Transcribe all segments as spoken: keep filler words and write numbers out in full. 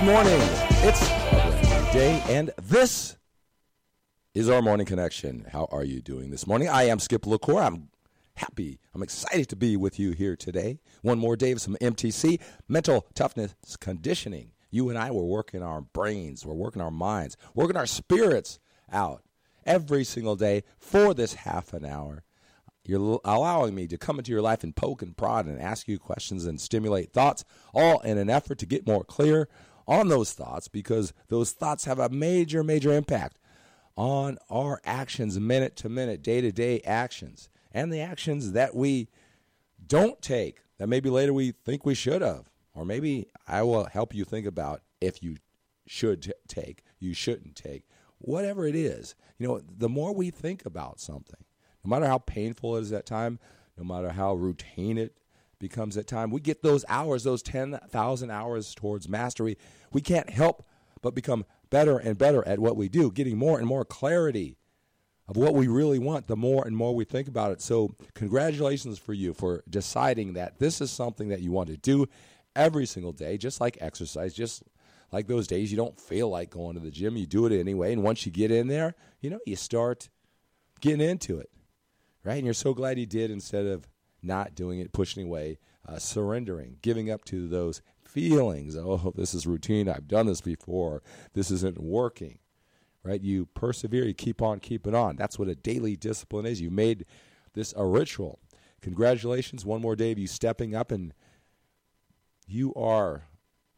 Good morning. It's a day, and this is our Morning Connection. How are you doing this morning? I am Skip LaCour. I'm happy. I'm excited to be with you here today. One more day of some M T C, mental toughness conditioning. You and I were working our brains. We're working our minds, working our spirits out every single day for this half an hour. You're allowing me to come into your life and poke and prod and ask you questions and stimulate thoughts, all in an effort to get more clear on those thoughts, because those thoughts have a major, major impact on our actions, minute to minute, day to day actions, and the actions that we don't take that maybe later we think we should have. Or maybe I will help you think about if you should t- take, you shouldn't take, whatever it is. You know, the more we think about something, no matter how painful it is at time, no matter how routine it becomes at time, we get those hours, those ten thousand hours towards mastery. We can't help but become better and better at what we do, getting more and more clarity of what we really want the more and more we think about it. So congratulations for you for deciding that this is something that you want to do every single day, just like exercise, just like those days you don't feel like going to the gym, you do it anyway. And once you get in there, you know, you start getting into it, right? And you're so glad you did instead of not doing it, pushing away, uh, surrendering, giving up to those feelings. Oh, this is routine. I've done this before. This isn't working, right? You persevere. You keep on keeping on. That's what a daily discipline is. You made this a ritual. Congratulations. One more day of you stepping up, and you are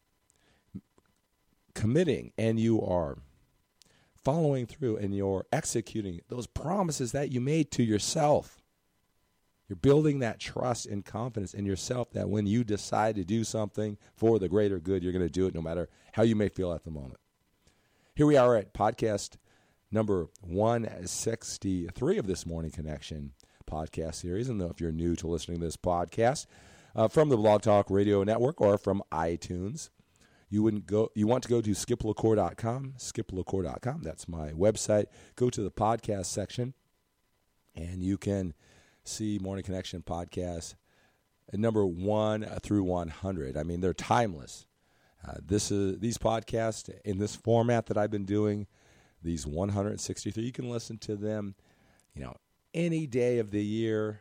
committing, and you are following through, and you're executing those promises that you made to yourself. You're building that trust and confidence in yourself that when you decide to do something for the greater good, you're going to do it no matter how you may feel at the moment. Here we are at podcast number one sixty-three of this Morning Connection podcast series. And if you're new to listening to this podcast uh, from the Blog Talk Radio Network or from iTunes, you wouldn't go. You want to go to skip lacour dot com, skip lacour dot com. That's my website. Go to the podcast section, and you can see Morning Connection podcasts at number one through one hundred. I mean, they're timeless. Uh, this is these podcasts in this format that I've been doing, these one hundred sixty-three. You can listen to them, you know, any day of the year.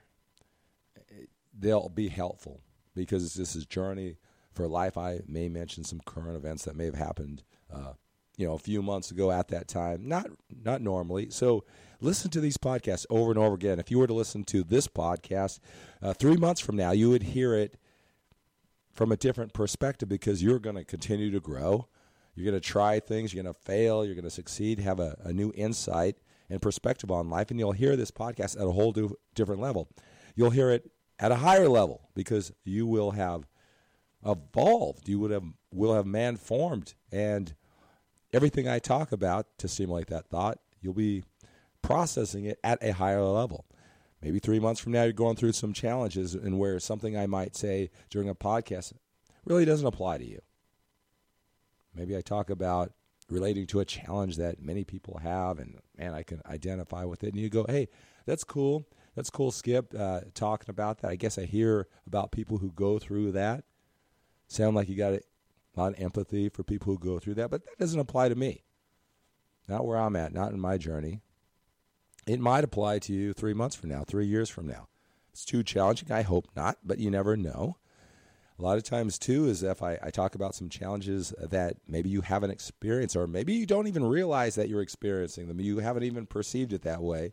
They'll be helpful because this is Journey for Life. I may mention some current events that may have happened, uh, you know, a few months ago at that time. Not not normally. So listen to these podcasts over and over again. If you were to listen to this podcast uh, three months from now, you would hear it from a different perspective because you're going to continue to grow. You're going to try things. You're going to fail. You're going to succeed, have a, a new insight and perspective on life, and you'll hear this podcast at a whole do, different level. You'll hear it at a higher level because you will have evolved. You would have will have man formed, and everything I talk about to stimulate that thought, you'll be processing it at a higher level. Maybe three months from now, you're going through some challenges and where something I might say during a podcast really doesn't apply to you. Maybe I talk about relating to a challenge that many people have, and man, I can identify with it. And you go, hey, that's cool. That's cool, Skip, uh, talking about that. I guess I hear about people who go through that. Sound like you got a lot of empathy for people who go through that, but that doesn't apply to me. Not where I'm at, not in my journey. It might apply to you three months from now, three years from now. It's too challenging. I hope not, but you never know. A lot of times, too, is if I, I talk about some challenges that maybe you haven't experienced, or maybe you don't even realize that you're experiencing them. You haven't even perceived it that way.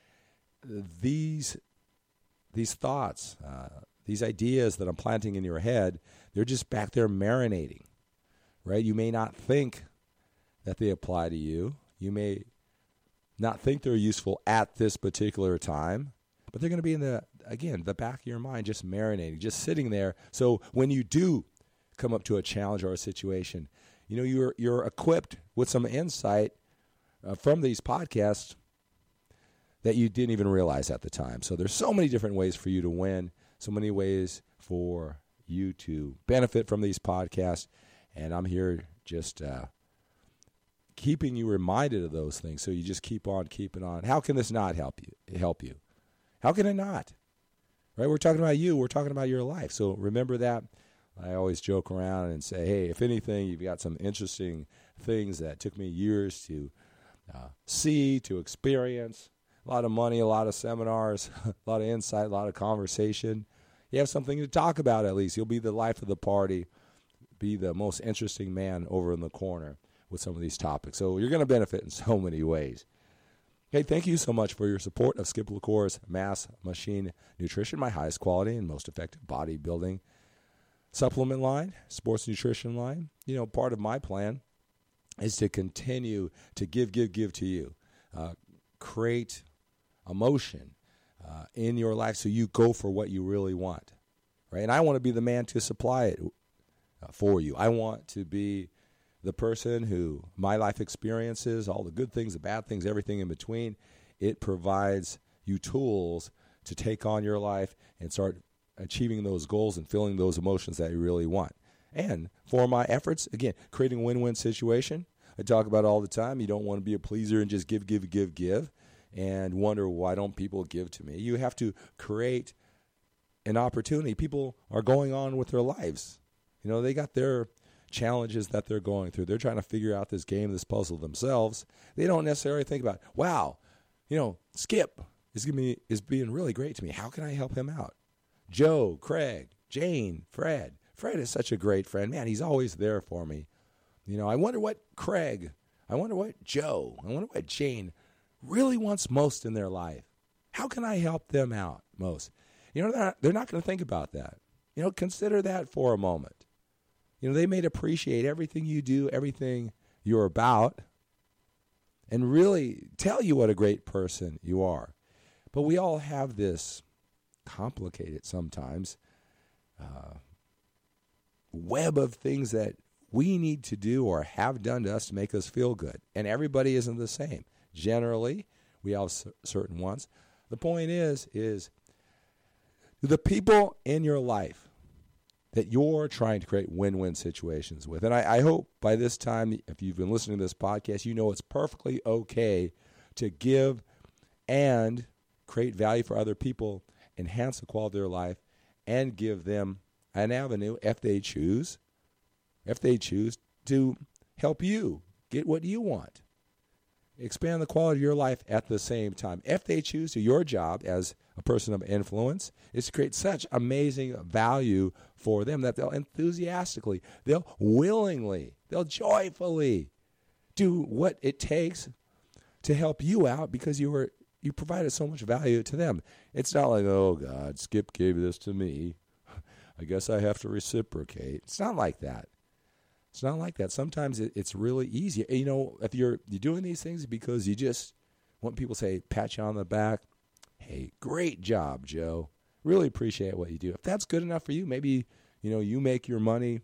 These, these thoughts, uh, these ideas that I'm planting in your head, they're just back there marinating, right? You may not think that they apply to you. You may not think they're useful at this particular time, but they're going to be in the, again, the back of your mind, just marinating, just sitting there. So when you do come up to a challenge or a situation, you know, you're you're equipped with some insight uh, from these podcasts that you didn't even realize at the time. So there's so many different ways for you to win, so many ways for you to benefit from these podcasts, and I'm here just uh, keeping you reminded of those things, so you just keep on keeping on. How can this not help you? Help you? How can it not? Right? We're talking about you. We're talking about your life. So remember that. I always joke around and say, hey, if anything, you've got some interesting things that took me years to uh, see, to experience. A lot of money, a lot of seminars, a lot of insight, a lot of conversation. You have something to talk about at least. You'll be the life of the party, be the most interesting man over in the corner with some of these topics. So you're going to benefit in so many ways. Hey, thank you so much for your support of Skip LaCour's Mass Machine Nutrition, my highest quality and most effective bodybuilding supplement line, sports nutrition line. You know, part of my plan is to continue to give, give, give to you. Uh, create emotion uh, in your life so you go for what you really want, right? And I want to be the man to supply it uh, for you. I want to be the person who my life experiences, all the good things, the bad things, everything in between. It provides you tools to take on your life and start achieving those goals and feeling those emotions that you really want. And for my efforts, again, creating a win-win situation. I talk about it all the time. You don't want to be a pleaser and just give, give, give, give and wonder why don't people give to me. You have to create an opportunity. People are going on with their lives. You know, they got their challenges that they're going through. They're trying to figure out this game, this puzzle themselves. They don't necessarily think about, wow, you know, Skip is giving me, is being really great to me. How can I help him out? Joe, Craig, Jane, Fred. Fred is such a great friend. Man, he's always there for me. You know, I wonder what Craig, I wonder what Joe, I wonder what Jane really wants most in their life. How can I help them out most? You know, they're not, they're not going to think about that. You know, consider that for a moment. You know, they may appreciate everything you do, everything you're about, and really tell you what a great person you are. But we all have this complicated sometimes uh, web of things that we need to do or have done to us to make us feel good. And everybody isn't the same. Generally, we have c- certain ones. The point is, is the people in your life that you're trying to create win-win situations with. And I, I hope by this time, if you've been listening to this podcast, you know it's perfectly okay to give and create value for other people, enhance the quality of their life, and give them an avenue if they choose, if they choose to help you get what you want. Expand the quality of your life at the same time. If they choose to, your job as a person of influence is to create such amazing value for them that they'll enthusiastically, they'll willingly, they'll joyfully do what it takes to help you out because you were you provided so much value to them. It's not like, oh, God, Skip gave this to me. I guess I have to reciprocate. It's not like that. It's not like that. Sometimes it, it's really easy. You know, if you're you're doing these things because you just want people to say, pat you on the back, hey, great job, Joe. Really appreciate what you do. If that's good enough for you, maybe, you know, you make your money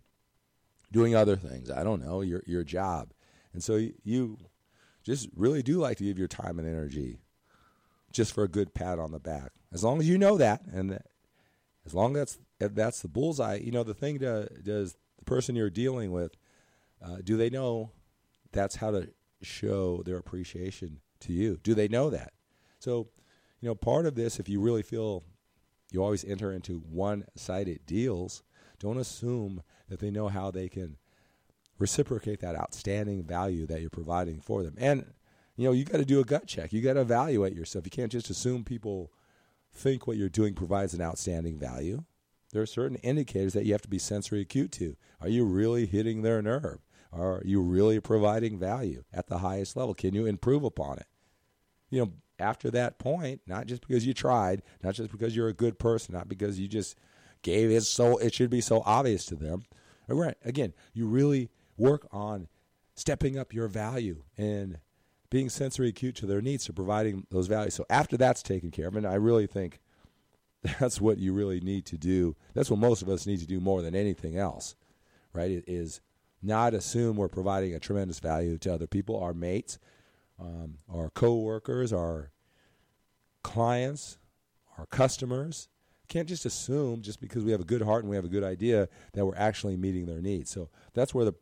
doing other things. I don't know, your your job. And so you, you just really do like to give your time and energy just for a good pat on the back. As long as you know that, and that, as long as that's, that's the bullseye, you know, the thing to, does the person you're dealing with, uh, do they know that's how to show their appreciation to you? Do they know that? So, you know, part of this, if you really feel you always enter into one-sided deals, don't assume that they know how they can reciprocate that outstanding value that you're providing for them. And, you know, you got to do a gut check. You got to evaluate yourself. You can't just assume people think what you're doing provides an outstanding value. There are certain indicators that you have to be sensory acute to. Are you really hitting their nerve? Are you really providing value at the highest level? Can you improve upon it? You know, after that point, not just because you tried, not just because you're a good person, not because you just gave it so it should be so obvious to them. Again, you really work on stepping up your value and being sensory acute to their needs, to providing those values. So after that's taken care of, and I really think that's what you really need to do. That's what most of us need to do more than anything else, right? It is not assume we're providing a tremendous value to other people, our mates, um, our coworkers, our clients, our customers. Can't just assume just because we have a good heart and we have a good idea that we're actually meeting their needs. So that's where the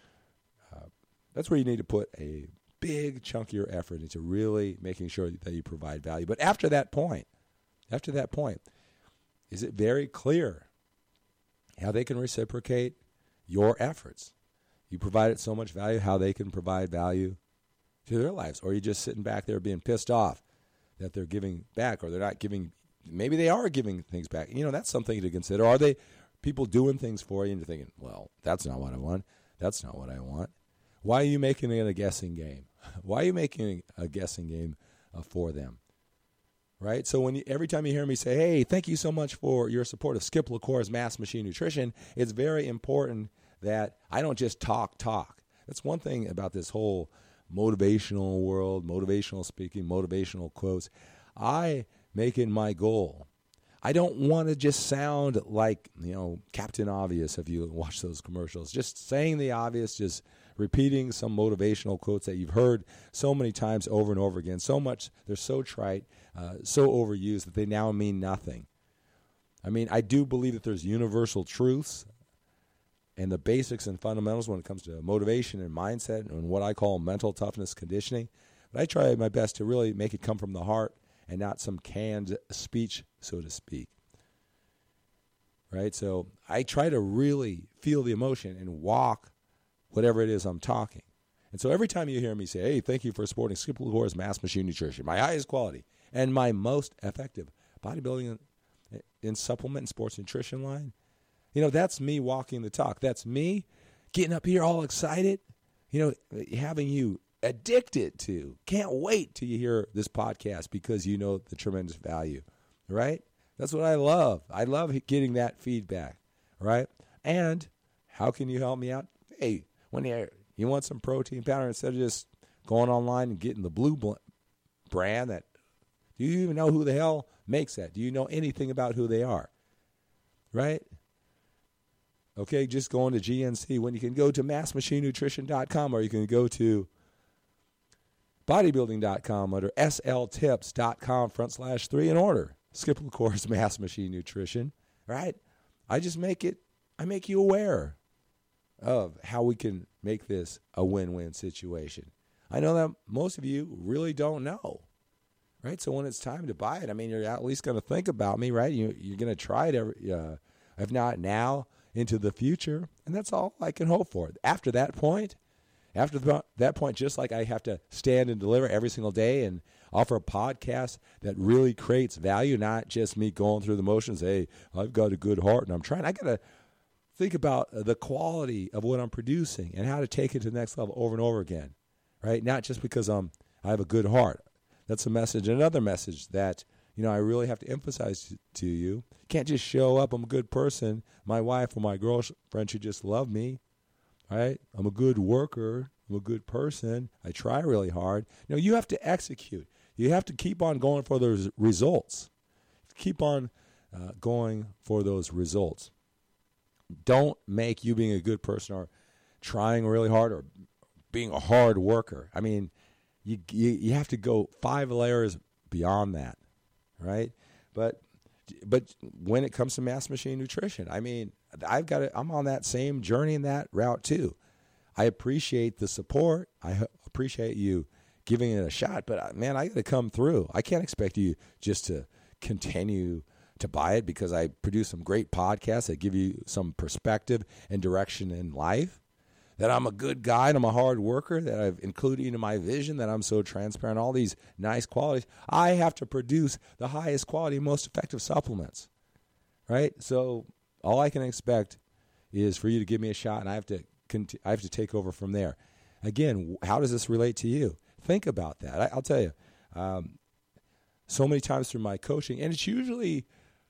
uh, that's where you need to put a big chunk of your effort into really making sure that you provide value. But after that point, after that point, is it very clear how they can reciprocate your efforts. You provided so much value, how they can provide value to their lives. Or you're just sitting back there being pissed off that they're giving back, or they're not giving. Maybe they are giving things back. You know, that's something to consider. Are they people doing things for you and you're thinking, well, that's not what I want. That's not what I want. Why are you making it a guessing game? Why are you making a guessing game uh, for them? Right? So when you, every time you hear me say, hey, thank you so much for your support of Skip LaCour's Mass Machine Nutrition, it's very important that I don't just talk, talk. That's one thing about this whole motivational world, motivational speaking, motivational quotes. I make it my goal. I don't want to just sound like, you know, Captain Obvious if you watch those commercials. Just saying the obvious, just repeating some motivational quotes that you've heard so many times over and over again. So much, they're so trite, uh, so overused that they now mean nothing. I mean, I do believe that there's universal truths and the basics and fundamentals when it comes to motivation and mindset and what I call mental toughness conditioning. But I try my best to really make it come from the heart and not some canned speech, so to speak. Right? So I try to really feel the emotion and walk whatever it is I'm talking. And so every time you hear me say, hey, thank you for supporting Skip LaCour's Mass Machine Nutrition, my highest quality and my most effective bodybuilding and, and supplement and sports nutrition line, you know, that's me walking the talk. That's me getting up here all excited, you know, having you addicted to. Can't wait till you hear this podcast because you know the tremendous value, right? That's what I love. I love getting that feedback, right? And how can you help me out? Hey, when you, you want some protein powder, instead of just going online and getting the blue bl- brand, that do you even know who the hell makes that? Do you know anything about who they are, right? Okay, just going to G N C when you can go to mass machine nutrition dot com or you can go to bodybuilding dot com under S L tips dot com front slash three and order Skip LaCour's Mass Machine Nutrition, right? I just make it, I make you aware of how we can make this a win-win situation. I know that most of you really don't know, right? So when it's time to buy it, I mean, you're at least going to think about me, right? You, you're going to try it, every, uh, if not now, into the future, and that's all I can hope for. After that point, after the, that point, just like I have to stand and deliver every single day and offer a podcast that really creates value, not just me going through the motions, hey, I've got a good heart and I'm trying. I got to think about the quality of what I'm producing and how to take it to the next level over and over again, right? Not just because I'm, I have a good heart. That's a message, another message that, you know, I really have to emphasize to, to you. You can't just show up, I'm a good person. My wife or my girlfriend should just love me, right? I'm a good worker. I'm a good person. I try really hard. You know, you have to execute. You have to keep on going for those results. Keep on uh, going for those results. Don't make you being a good person or trying really hard or being a hard worker. I mean, you you, you have to go five layers beyond that, right? But but when it comes to Mass Machine Nutrition, I mean, I've got it. I'm on that same journey and that route too. I appreciate the support. I appreciate you giving it a shot, but man, I got to come through. I can't expect you just to continue to buy it because I produce some great podcasts that give you some perspective and direction in life, that I'm a good guy and I'm a hard worker, that I've included in my vision, that I'm so transparent, all these nice qualities. I have to produce the highest quality, most effective supplements, right? So all I can expect is for you to give me a shot, and I have to I have to take over from there. Again, how does this relate to you? Think about that. I, I'll tell you, um, so many times through my coaching, and it's usually,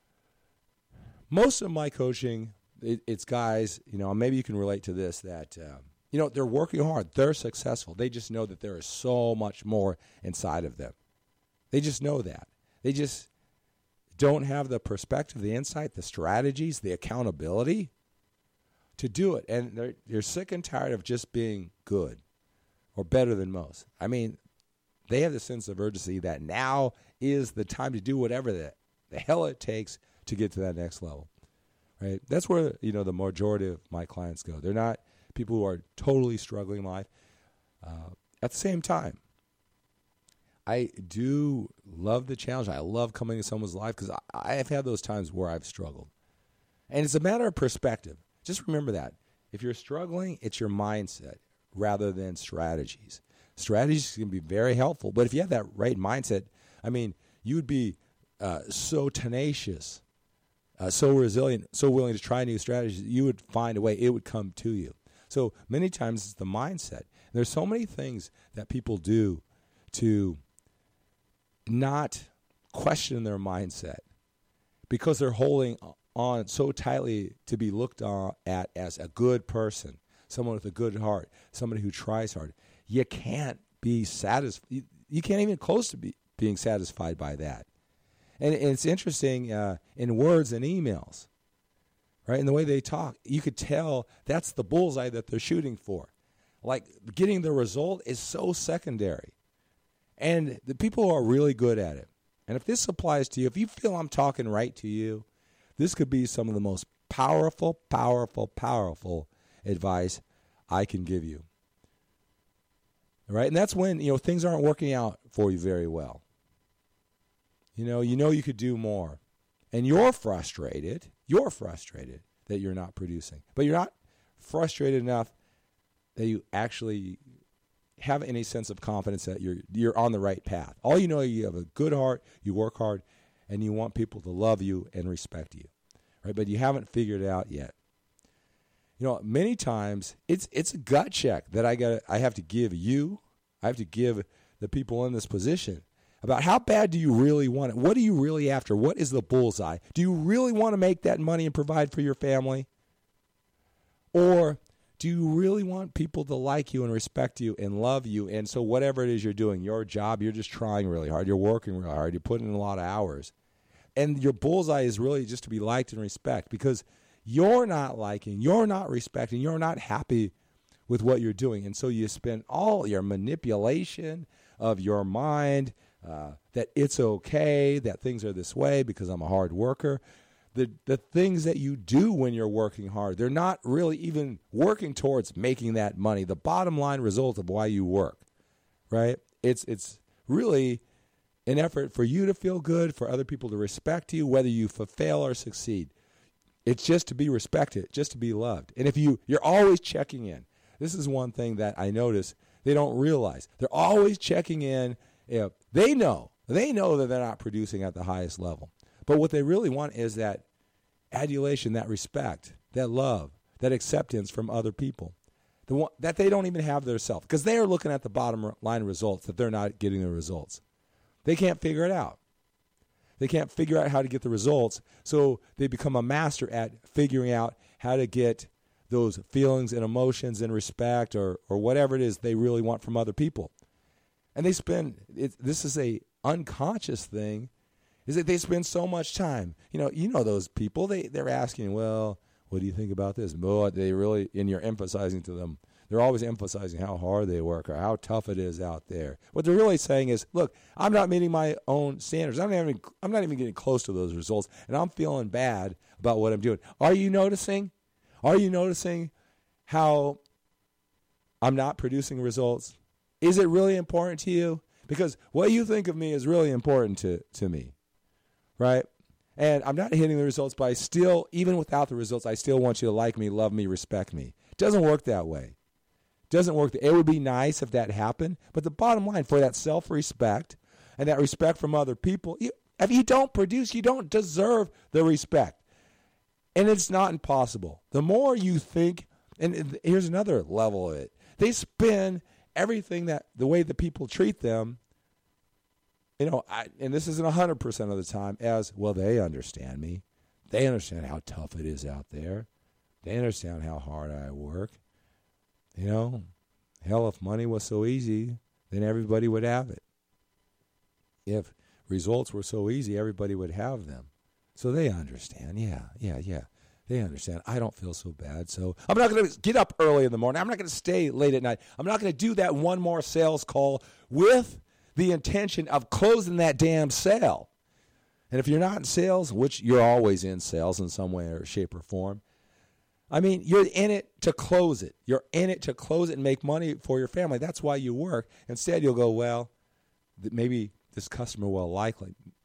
most of my coaching, it, it's guys, you know, maybe you can relate to this, that, uh, you know, they're working hard. They're successful. They just know that there is so much more inside of them. They just know that. They just don't have the perspective, the insight, the strategies, the accountability to do it. And they're, they're sick and tired of just being good or better than most. I mean, they have the sense of urgency that now is the time to do whatever the, the hell it takes to get to that next level, right? That's where, you know, the majority of my clients go. They're not people who are totally struggling in life. Uh, at the same time, I do love the challenge. I love coming into someone's life because I, I have had those times where I've struggled. And it's a matter of perspective. Just remember that. If you're struggling, it's your mindset rather than strategies. Strategies can be very helpful, but if you have that right mindset, I mean, you would be uh, so tenacious, uh, so resilient, so willing to try new strategies, you would find a way. It would come to you. So many times it's the mindset. There's so many things that people do to not question their mindset because they're holding on so tightly to be looked at as a good person, someone with a good heart, somebody who tries hard. You can't be satisfied. You can't even close to be, being satisfied by that. And, and it's interesting uh, in words and emails, right? In the way they talk, you could tell that's the bullseye that they're shooting for. Like getting the result is so secondary. And the people are really good at it. And if this applies to you, if you feel I'm talking right to you, this could be some of the most powerful, powerful, powerful advice I can give you. All right? And that's when, you know, things aren't working out for you very well. You know, you know you could do more. And you're frustrated. You're frustrated that you're not producing. But you're not frustrated enough that you actually have any sense of confidence that you're you're on the right path. All you know, you have a good heart, you work hard, and you want people to love you and respect you, right? But you haven't figured it out yet. You know, many times it's it's a gut check that I got I have to give you, I have to give the people in this position about how bad do you really want it? What are you really after? What is the bullseye? Do you really want to make that money and provide for your family? Or do you really want people to like you and respect you and love you? And so whatever it is you're doing, your job, you're just trying really hard. You're working really hard. You're putting in a lot of hours. And your bullseye is really just to be liked and respect because you're not liking, you're not respecting, you're not happy with what you're doing. And so you spend all your manipulation of your mind uh, that it's okay, that things are this way because I'm a hard worker. The the things that you do when you're working hard, they're not really even working towards making that money. The bottom line result of why you work, right? It's it's really an effort for you to feel good, for other people to respect you, whether you fail or succeed. It's just to be respected, just to be loved. And if you, you're always checking in. This is one thing that I notice they don't realize. They're always checking in. If they know, they know that they're not producing at the highest level. But what they really want is that adulation, that respect, that love, that acceptance from other people, the one, that they don't even have themselves because they are looking at the bottom line results that they're not getting the results. They can't figure it out. They can't figure out how to get the results, so they become a master at figuring out how to get those feelings and emotions and respect or or whatever it is they really want from other people. And they spend, it, this is a unconscious thing, is that they spend so much time. You know, you know those people, they, they're asking, well, what do you think about this? Well, they really, and you're emphasizing to them, they're always emphasizing how hard they work or how tough it is out there. What they're really saying is, look, I'm not meeting my own standards. I'm not even, I'm not even getting close to those results, and I'm feeling bad about what I'm doing. Are you noticing? Are you noticing how I'm not producing results? Is it really important to you? Because what you think of me is really important to, to me, right? And I'm not hitting the results, but I still, even without the results, I still want you to like me, love me, respect me. It doesn't work that way. It doesn't work. It would be nice if that happened, but the bottom line, for that self-respect and that respect from other people, you, if you don't produce, you don't deserve the respect. And it's not impossible. The more you think, and here's another level of it, they spin everything that, the way the people treat them, you know, I, and this isn't one hundred percent of the time, as, well, they understand me. They understand how tough it is out there. They understand how hard I work. You know, hell, if money was so easy, then everybody would have it. If results were so easy, everybody would have them. So they understand. Yeah, yeah, yeah. They understand. I don't feel so bad. So I'm not going to get up early in the morning. I'm not going to stay late at night. I'm not going to do that one more sales call with the intention of closing that damn sale. And if you're not in sales, which you're always in sales in some way or shape or form, I mean, you're in it to close it. You're in it to close it and make money for your family. That's why you work. Instead, you'll go, well, maybe this customer will like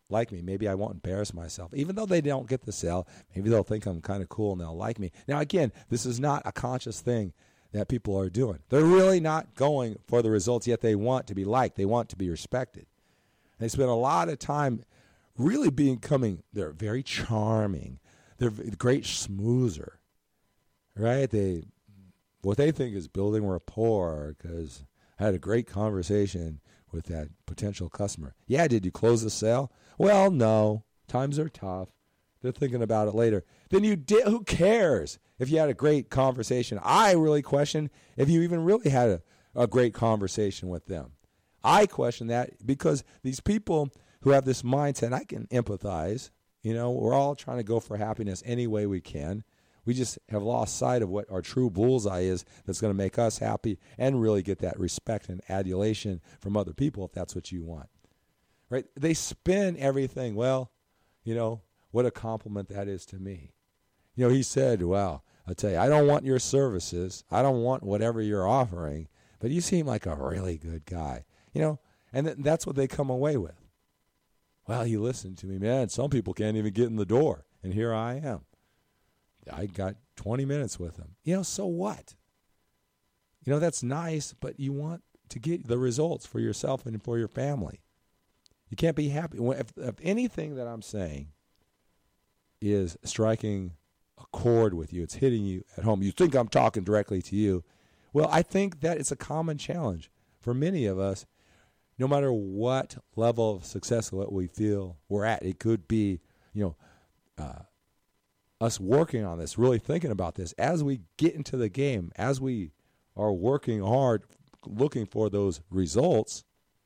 like me. Maybe I won't embarrass myself. Even though they don't get the sale, maybe they'll think I'm kind of cool and they'll like me. Now, again, this is not a conscious thing that people are doing. They're really not going for the results, yet they want to be liked. They want to be respected. They spend a lot of time really becoming, they're very charming. They're a great smoozer, right? They, what they think is building rapport because I had a great conversation with that potential customer. Yeah, did you close the sale? Well, no. Times are tough. They're thinking about it later. Then you did. Who cares if you had a great conversation? I really question if you even really had a, a great conversation with them. I question that because these people who have this mindset, I can empathize. You know, we're all trying to go for happiness any way we can. We just have lost sight of what our true bullseye is that's going to make us happy and really get that respect and adulation from other people if that's what you want. Right? They spin everything. Well, you know, what a compliment that is to me. You know, he said, well, I'll tell you, I don't want your services. I don't want whatever you're offering, but you seem like a really good guy. You know, and th- that's what they come away with. Well, he listened to me, man. Some people can't even get in the door, and here I am. I got twenty minutes with him. You know, so what? You know, that's nice, but you want to get the results for yourself and for your family. You can't be happy. If, if anything that I'm saying is striking a chord with you, it's hitting you at home, you think I'm talking directly to you. Well, I think that it's a common challenge for many of us, no matter what level of success what we feel we're at. It could be, you know, uh, us working on this, really thinking about this as we get into the game, as we are working hard, looking for those results.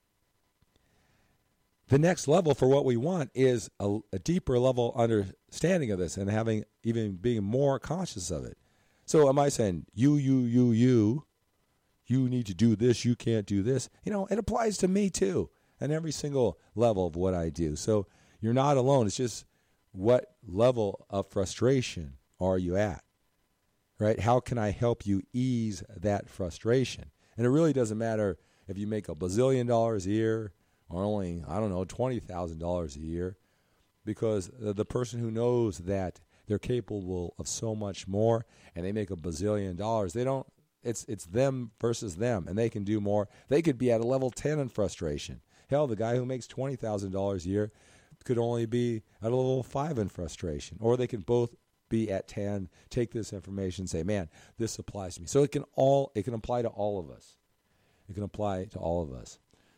The next level for what we want is a, a deeper level understanding of this and having even being more conscious of it. So am I saying, you, you, you, you, you need to do this, you can't do this? You know, it applies to me too, and every single level of what I do. So you're not alone. It's just, what level of frustration are you at, right? How can I help you ease that frustration? And it really doesn't matter if you make a bazillion dollars a year or only, I don't know, twenty thousand dollars a year, because the person who knows that they're capable of so much more and they make a bazillion dollars, they don't, it's it's them versus them, and they can do more. They could be at a level ten in frustration. Hell, the guy who makes twenty thousand dollars a year could only be at a level five in frustration, or they can both be at ten, take this information, say, man, this applies to me. So it can all, it can apply to all of us. It can apply to all of us.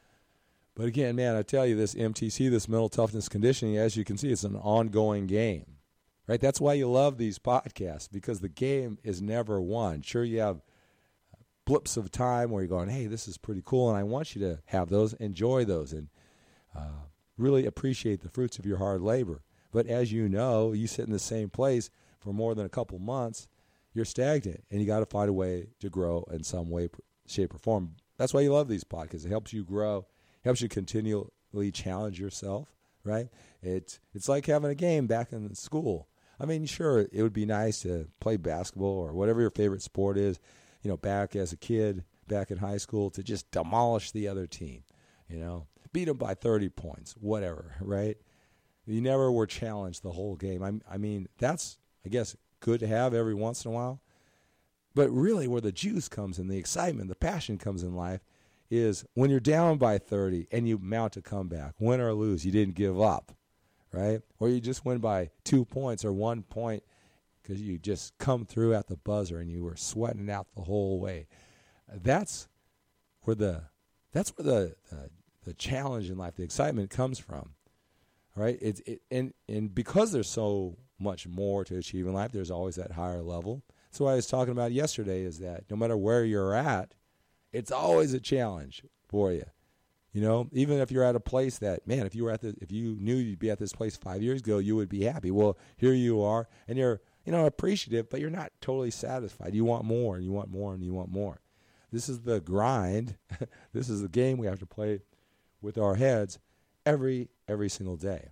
But again, man, I tell you, this M T C, this mental toughness conditioning, as you can see, it's an ongoing game, right? That's why you love these podcasts, because the game is never won. Sure, you have blips of time where you're going, hey, this is pretty cool, and I want you to have those, enjoy those, and uh, really appreciate the fruits of your hard labor. But as you know, you sit in the same place for more than a couple months, you're stagnant, and you got to find a way to grow in some way, shape, or form. That's why you love these podcasts. It helps you grow, helps you continually challenge yourself, right? It's it's like having a game back in school. I mean, sure, it would be nice to play basketball or whatever your favorite sport is, you know, back as a kid, back in high school, to just demolish the other team, you know. Beat them by thirty points, whatever, right? You never were challenged the whole game. I, I mean, that's, I guess, good to have every once in a while. But really where the juice comes in, the excitement, the passion comes in life is when you're down by thirty and you mount a comeback, win or lose, you didn't give up, right? Or you just win by two points or one point because you just come through at the buzzer and you were sweating it out the whole way. That's where the, that's where the, uh, the challenge in life, the excitement comes from, right? It's it, and and because there's so much more to achieve in life, there's always that higher level. That's what I was talking about yesterday, is that no matter where you're at, it's always a challenge for you. You know, even if you're at a place that, man, if you were at the, if you knew you'd be at this place five years ago, you would be happy. Well, here you are, and you're, you know, appreciative, but you're not totally satisfied. You want more, and you want more, and you want more. This is the grind. This is the game we have to play with our heads every every single day.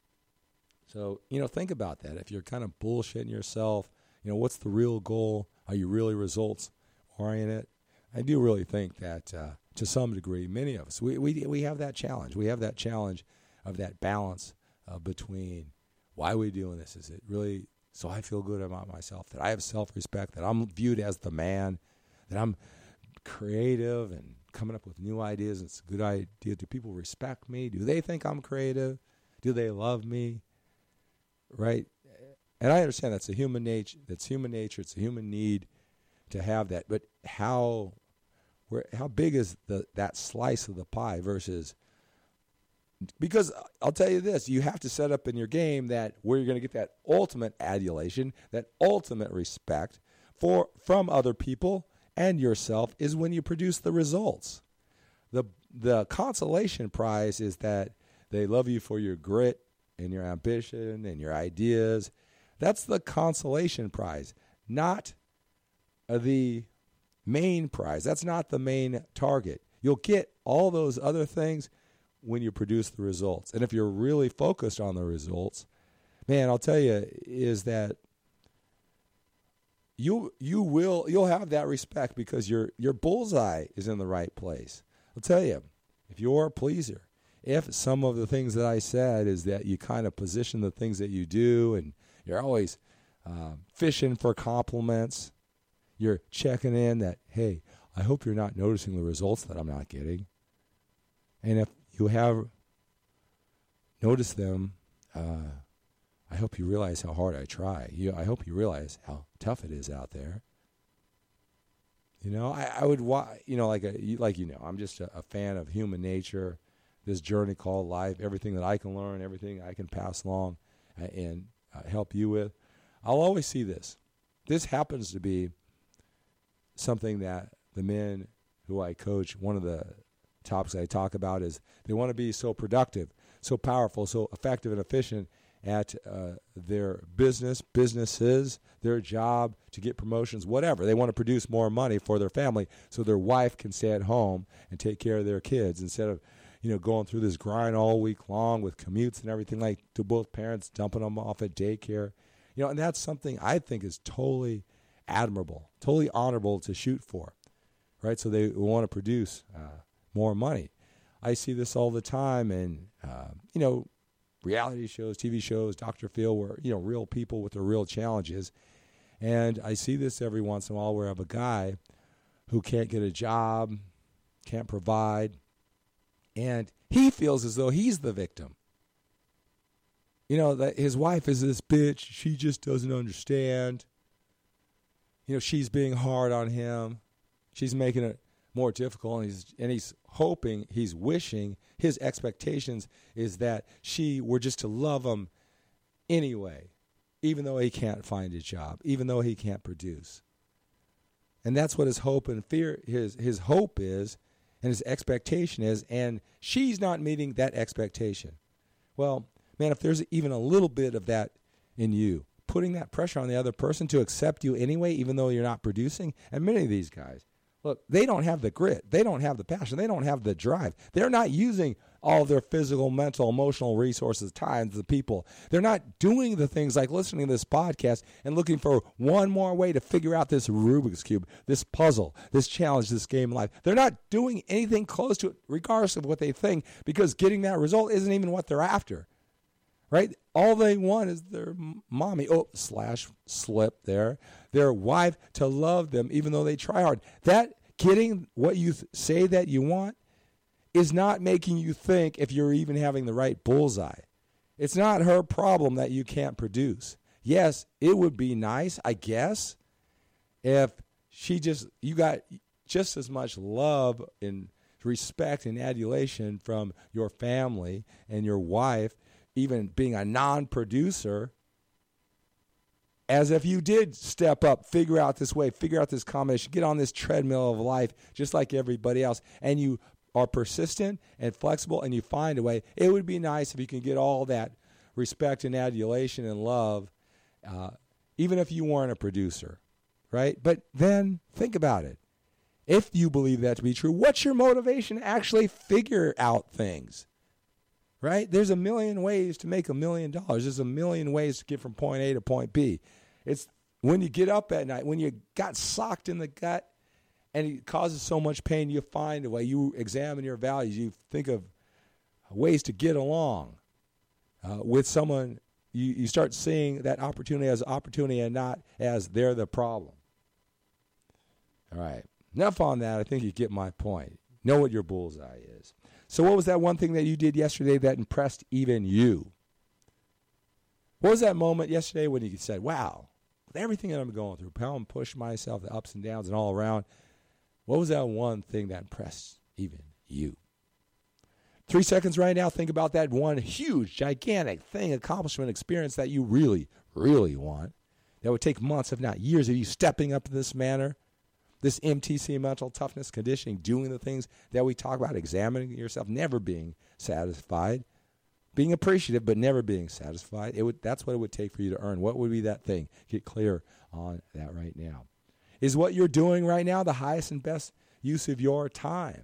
So, you know, think about that. If you're kind of bullshitting yourself, you know, what's the real goal? Are you really results oriented? I do really think that uh, to some degree, many of us, we, we we have that challenge. We have that challenge of that balance uh, between why are we doing this? Is it really so I feel good about myself, that I have self-respect, that I'm viewed as the man, that I'm creative and coming up with new ideas? It's a good idea. Do people respect me? Do they think I'm creative? Do they love me? Right? And I understand that's a human nature. That's human nature. It's a human need to have that. But how, where, how big is the that slice of the pie versus? Because I'll tell you this: you have to set up in your game that where you're going to get that ultimate adulation, that ultimate respect for from other people and yourself is when you produce the results. the The consolation prize is that they love you for your grit and your ambition and your ideas. That's the consolation prize, not the main prize. That's not the main target. You'll get all those other things when you produce the results. And if you're really focused on the results, man, I'll tell you, is that you you will you'll have that respect because your your bullseye is in the right place. I'll tell you, if you're a pleaser, if some of the things that I said is that you kind of position the things that you do and you're always uh, fishing for compliments, you're checking in that, hey, I hope you're not noticing the results that I'm not getting. And if you have noticed them, uh, I hope you realize how hard I try. You, I hope you realize how tough it is out there. You know, I, I would, you know, like a, like you know, I'm just a, a fan of human nature, this journey called life, everything that I can learn, everything I can pass along uh, and uh, help you with. I'll always see this. This happens to be something that the men who I coach, one of the topics I talk about is they want to be so productive, so powerful, so effective and efficient at uh, their business, businesses, their job, to get promotions, whatever. They want to produce more money for their family so their wife can stay at home and take care of their kids instead of, you know, going through this grind all week long with commutes and everything, like to both parents, dumping them off at daycare. You know, and that's something I think is totally admirable, totally honorable to shoot for, right? So they want to produce uh, more money. I see this all the time in, uh, you know, reality shows, T V shows, Doctor Phil, where, you know, real people with their real challenges. And I see this every once in a while where I have a guy who can't get a job, can't provide, and he feels as though he's the victim. You know, that his wife is this bitch. She just doesn't understand. You know, she's being hard on him. She's making it more difficult, and he's, and he's hoping, he's wishing, his expectations is that she were just to love him anyway, even though he can't find a job, even though he can't produce. And that's what his hope and fear, his his hope is, and his expectation is, and she's not meeting that expectation. Well, man, if there's even a little bit of that in you, putting that pressure on the other person to accept you anyway, even though you're not producing, and many of these guys, look, they don't have the grit. They don't have the passion. They don't have the drive. They're not using all of their physical, mental, emotional resources, time, the people. They're not doing the things like listening to this podcast and looking for one more way to figure out this Rubik's Cube, this puzzle, this challenge, this game of life. They're not doing anything close to it, regardless of what they think, because getting that result isn't even what they're after, right? All they want is their mommy, oh, slash, slip there, their wife to love them, even though they try hard. That getting what you th- say that you want is not making you think if you're even having the right bullseye. It's not her problem that you can't produce. Yes, it would be nice, I guess, if she just, you got just as much love and respect and adulation from your family and your wife, even being a non-producer, as if you did step up, figure out this way, figure out this combination, get on this treadmill of life just like everybody else, and you are persistent and flexible and you find a way. It would be nice if you can get all that respect and adulation and love, uh, even if you weren't a producer, right? But then think about it. If you believe that to be true, what's your motivation to actually figure out things? Right? There's a million ways to make a million dollars. There's a million ways to get from point A to point B. It's when you get up at night, when you got socked in the gut and it causes so much pain, you find a way. You examine your values. You think of ways to get along. uh, with someone, you, you start seeing that opportunity as opportunity and not as they're the problem. All right. Enough on that. I think you get my point. Know what your bullseye is. So what was that one thing that you did yesterday that impressed even you? What was that moment yesterday when you said, wow, with everything that I'm going through, how I'm pushing myself, the ups and downs and all around, what was that one thing that impressed even you? Three seconds right now, think about that one huge, gigantic thing, accomplishment, experience that you really, really want. That would take months, if not years, of you stepping up in this manner, this M T C, mental toughness, conditioning, doing the things that we talk about, examining yourself, never being satisfied, being appreciative but never being satisfied. It would, that's what it would take for you to earn. What would be that thing? Get clear on that right now. Is what you're doing right now the highest and best use of your time?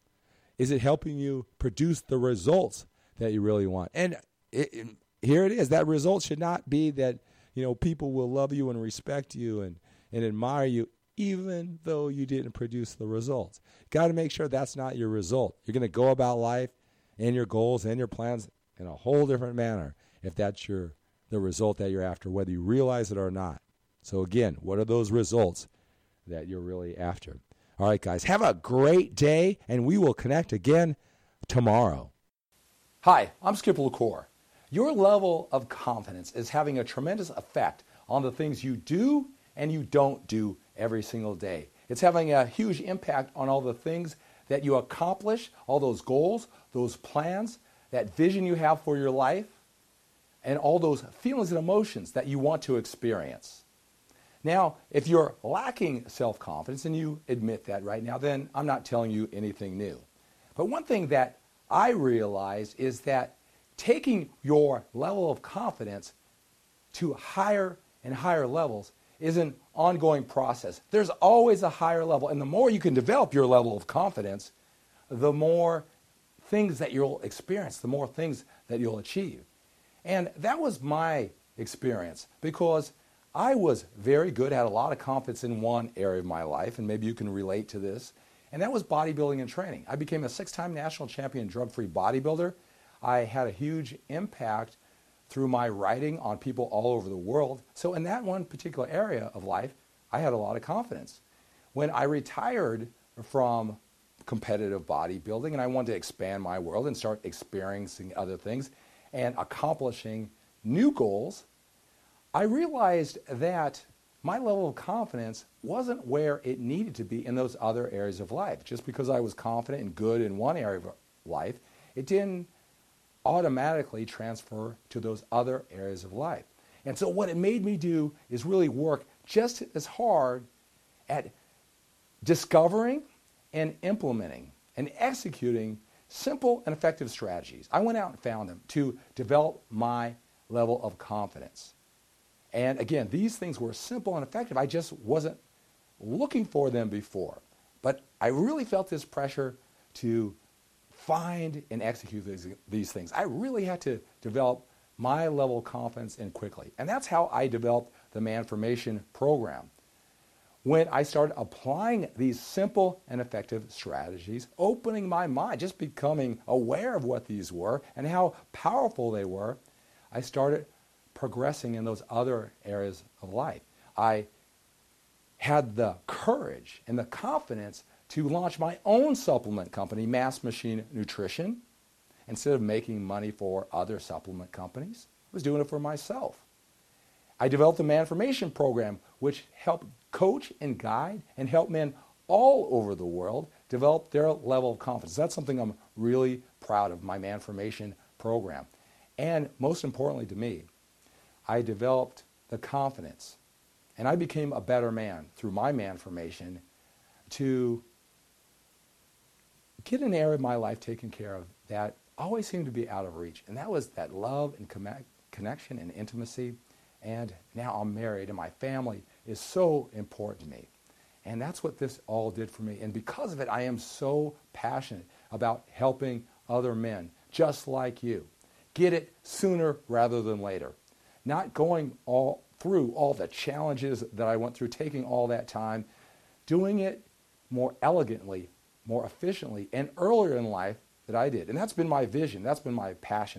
Is it helping you produce the results that you really want? And it, it, here it is. That result should not be that, you know, people will love you and respect you and, and admire you even though you didn't produce the results. Got to make sure that's not your result. You're going to go about life and your goals and your plans in a whole different manner if that's your the result that you're after, whether you realize it or not. So again, what are those results that you're really after? All right, guys, have a great day, and we will connect again tomorrow. Hi, I'm Skip LaCour. Your level of confidence is having a tremendous effect on the things you do and you don't do every single day. It's having a huge impact on all the things that you accomplish, all those goals, those plans, that vision you have for your life, and all those feelings and emotions that you want to experience. Now, if you're lacking self-confidence, and you admit that right now, then I'm not telling you anything new. But one thing that I realized is that taking your level of confidence to higher and higher levels is an ongoing process. There's always a higher level, and the more you can develop your level of confidence, the more things that you'll experience, the more things that you'll achieve. And that was my experience, because I was very good, had a lot of confidence in one area of my life, and maybe you can relate to this, and that was bodybuilding and training. I became a six-time national champion drug-free bodybuilder. I had a huge impact through my writing on people all over the world. So in that one particular area of life, I had a lot of confidence. When I retired from competitive bodybuilding and I wanted to expand my world and start experiencing other things and accomplishing new goals, I realized that my level of confidence wasn't where it needed to be in those other areas of life. Just because I was confident and good in one area of life, it didn't automatically transfer to those other areas of life. And so what it made me do is really work just as hard at discovering and implementing and executing simple and effective strategies. I went out and found them to develop my level of confidence. And again, these things were simple and effective. I just wasn't looking for them before. But I really felt this pressure to find and execute these, these things. I really had to develop my level of confidence and quickly. And that's how I developed the Manformation program. When I started applying these simple and effective strategies, opening my mind, just becoming aware of what these were and how powerful they were, I started progressing in those other areas of life. I had the courage and the confidence to launch my own supplement company, Mass Machine Nutrition. Instead of making money for other supplement companies, I was doing it for myself. I developed the Manformation program, which helped coach and guide and help men all over the world develop their level of confidence. That's something I'm really proud of, my Manformation program. And most importantly to me, I developed the confidence, and I became a better man through my Manformation to get an area of my life taken care of that always seemed to be out of reach. And that was that love and connect, connection and intimacy. And now I'm married, and my family is so important to me. And that's what this all did for me. And because of it, I am so passionate about helping other men just like you get it sooner rather than later. Not going all through all the challenges that I went through, taking all that time, doing it more elegantly, more efficiently, and earlier in life that I did. And that's been my vision. That's been my passion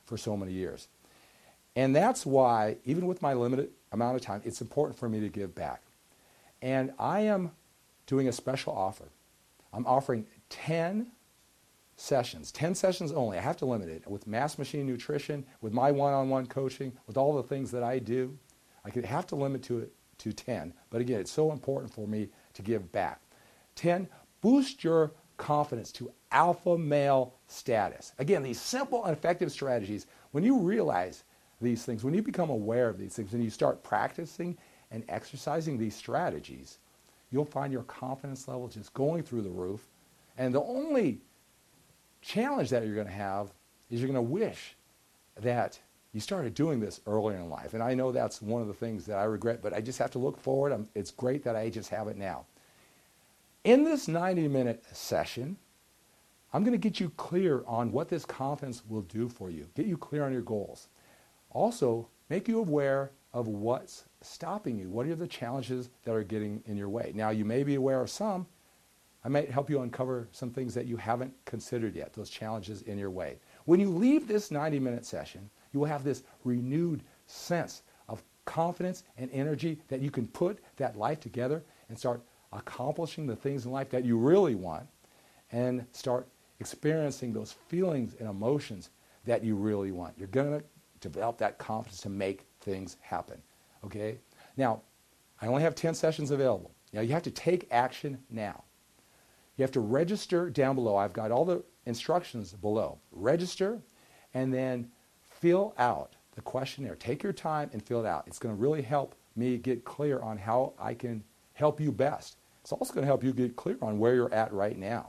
for so many years. And that's why, even with my limited amount of time, it's important for me to give back. And I am doing a special offer. I'm offering ten sessions, ten sessions only. I have to limit it with Mass Machine Nutrition, with my one-on-one coaching, with all the things that I do. I could have to limit to it to ten. But again, it's so important for me to give back. ten, boost your confidence to alpha male status. Again, these simple and effective strategies, when you realize these things, when you become aware of these things, and you start practicing and exercising these strategies, you'll find your confidence level just going through the roof. And the only challenge that you're going to have is you're going to wish that you started doing this earlier in life. And I know that's one of the things that I regret, but I just have to look forward. I'm, it's great that I just have it now. In this ninety minute session, I'm going to get you clear on what this confidence will do for you, get you clear on your goals. Also, make you aware of what's stopping you. What are the challenges that are getting in your way? Now, you may be aware of some. I might help you uncover some things that you haven't considered yet, those challenges in your way. When you leave this ninety minute session, you will have this renewed sense of confidence and energy that you can put that life together and start accomplishing the things in life that you really want and start experiencing those feelings and emotions that you really want. You're going to develop that confidence to make things happen, okay? Now, I only have ten sessions available. Now, you have to take action now. You have to register down below. I've got all the instructions below. Register and then fill out the questionnaire. Take your time and fill it out. It's going to really help me get clear on how I can help you best. It's also going to help you get clear on where you're at right now.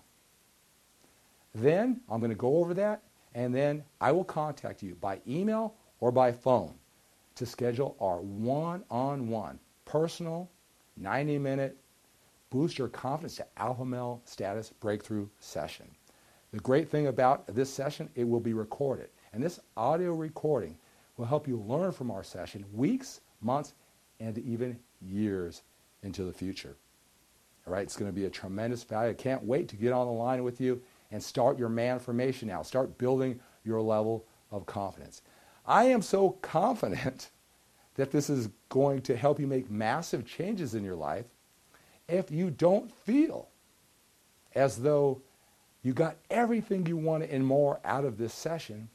Then I'm going to go over that, and then I will contact you by email or by phone to schedule our one-on-one personal ninety minute boost your confidence to alpha male status breakthrough session. The great thing about this session, it will be recorded. And this audio recording will help you learn from our session weeks, months, and even years into the future. All right, it's going to be a tremendous value. I can't wait to get on the line with you and start your man formation now. Start building your level of confidence. I am so confident that this is going to help you make massive changes in your life. If you don't feel as though you got everything you wanted and more out of this session,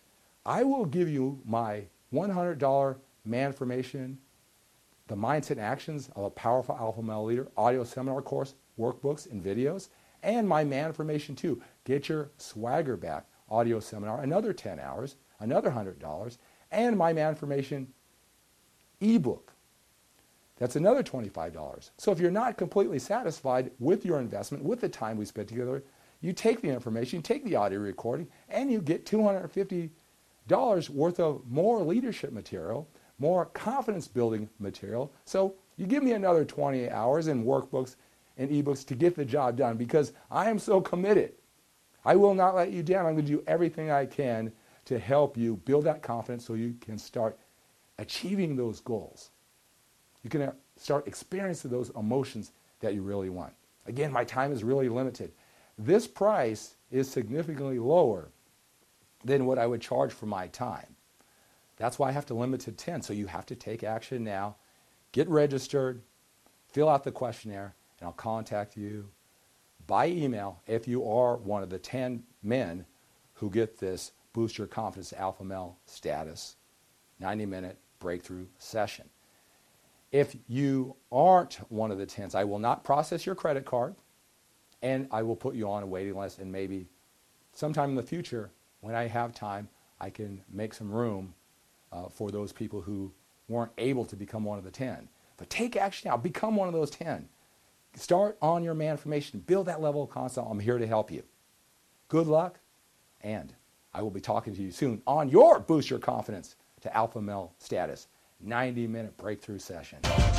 I will give you my one hundred dollars Man Formation, the Mindset and Actions of a Powerful Alpha Male Leader audio seminar course, workbooks and videos, and my Man Formation two, Get Your Swagger Back audio seminar, another ten hours, another one hundred dollars, and my Man Formation ebook. That's another twenty-five dollars. So if you're not completely satisfied with your investment, with the time we spent together, you take the information, you take the audio recording, and you get two hundred fifty dollars worth of more leadership material, more confidence building material. So you give me another twenty hours in workbooks and ebooks to get the job done, because I am so committed. I will not let you down. I'm going to do everything I can to help you build that confidence so you can start achieving those goals. You can start experiencing those emotions that you really want. Again, my time is really limited. This price is significantly lower than what I would charge for my time. That's why I have to limit to ten. So you have to take action now. Get registered, fill out the questionnaire, and I'll contact you by email if you are one of the ten men who get this Boost Your Confidence Alpha Male Status ninety minute breakthrough session. If you aren't one of the tens, I will not process your credit card, and I will put you on a waiting list, and maybe sometime in the future, when I have time, I can make some room uh, for those people who weren't able to become one of the ten. But take action now. Become one of those ten. Start on your Man Formation. Build that level of confidence. I'm here to help you. Good luck, and I will be talking to you soon on your Boost Your Confidence to Alpha Male Status ninety minute breakthrough session.